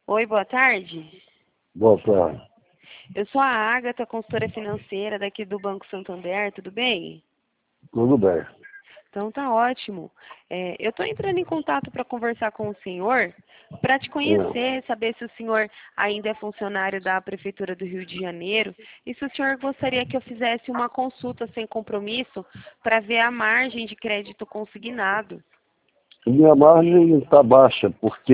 Oi, boa tarde. Boa tarde. Eu sou a Ágata, consultora financeira daqui do Banco Santander, tudo bem? Tudo bem. Então tá ótimo. Eu estou entrando em contato para conversar com o senhor, para te conhecer, saber se o senhor ainda é funcionário da Prefeitura do Rio de Janeiro e se o senhor gostaria que eu fizesse uma consulta sem compromisso para ver a margem de crédito consignado. Minha margem está baixa, porque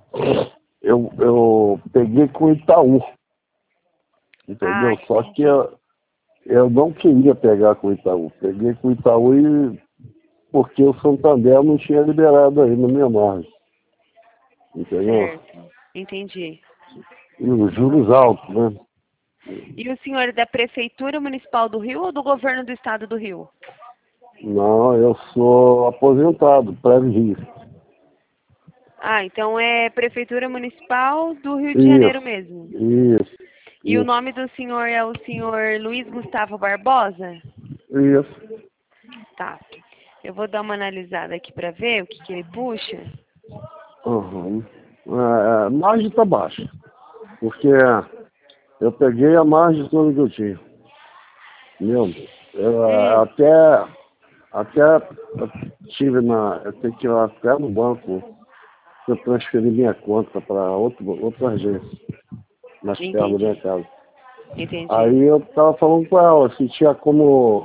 eu peguei com o Itaú, Ah, entendeu? Só que entendi. eu não queria pegar com o Itaú. Peguei com o Itaú porque o Santander não tinha liberado ainda a minha margem, entendeu? Certo, entendi. E os juros altos, né? E o senhor é da Prefeitura Municipal do Rio ou do Governo do Estado do Rio? Não, eu sou aposentado, pré-registro. Ah, então é Prefeitura Municipal do Rio de Janeiro Isso, mesmo. isso, E o isso, nome do senhor é o senhor Luiz Gustavo Barbosa? isso. Tá. Eu vou dar uma analisada aqui para ver o que ele puxa. Uhum. A margem está baixa, porque eu peguei a margem toda que eu tinha. Entendeu? Eu Hum, até eu tive eu tenho que ir lá até no banco, eu transferi minha conta para outra agência, mais perto da minha entendi, casa. entendi. Aí eu estava falando com ela se tinha como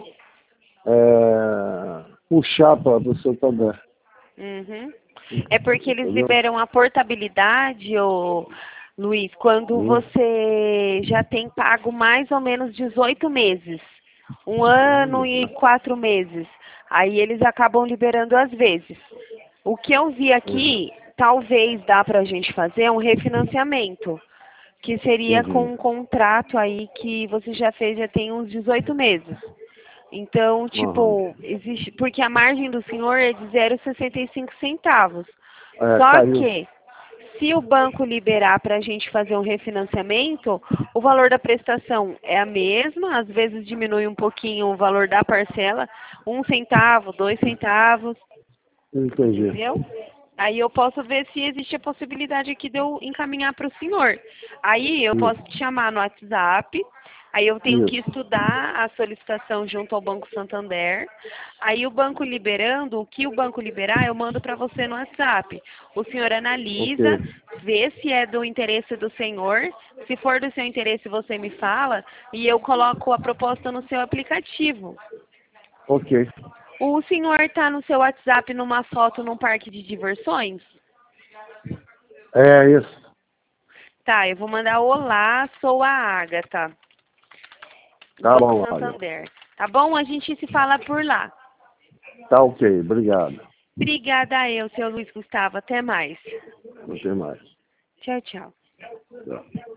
puxar para o Santander, Uhum. É porque eles entendeu? liberam a portabilidade, ô Luiz, quando Hum, você já tem pago mais ou menos 18 meses. 1 ano e 4 meses. Aí eles acabam liberando às vezes. O que eu vi uhum, aqui, talvez dá para a gente fazer um refinanciamento, que seria com uhum, um contrato aí que você já fez, já tem uns 18 meses. Então, uhum. tipo, existe, porque a margem do senhor é de 0,65 centavos. Só Caiu. que, se o banco liberar para a gente fazer um refinanciamento, o valor da prestação é a mesma, às vezes diminui um pouquinho o valor da parcela, 1 centavo, 2 centavos, Entendi. entendeu? Aí eu posso ver se existe a possibilidade aqui de eu encaminhar para o senhor. Aí eu posso Isso, te chamar no WhatsApp, aí eu tenho que isso. estudar a solicitação junto ao Banco Santander. Aí o banco liberando, o que o banco liberar, eu mando para você no WhatsApp. O senhor Ok, analisa, vê se é do interesse do senhor. Se for do seu interesse, você me fala e eu coloco a proposta no seu aplicativo. ok. O senhor está no seu WhatsApp numa foto num parque de diversões? É isso. Tá, eu vou mandar olá, sou a Ágata, do Tá Banco bom, olha. Santander. Tá bom? A gente se fala por lá. Tá ok, obrigado. Obrigada a eu, seu Luiz Gustavo. Até mais. Não tem mais. Tchau, tchau. Tchau.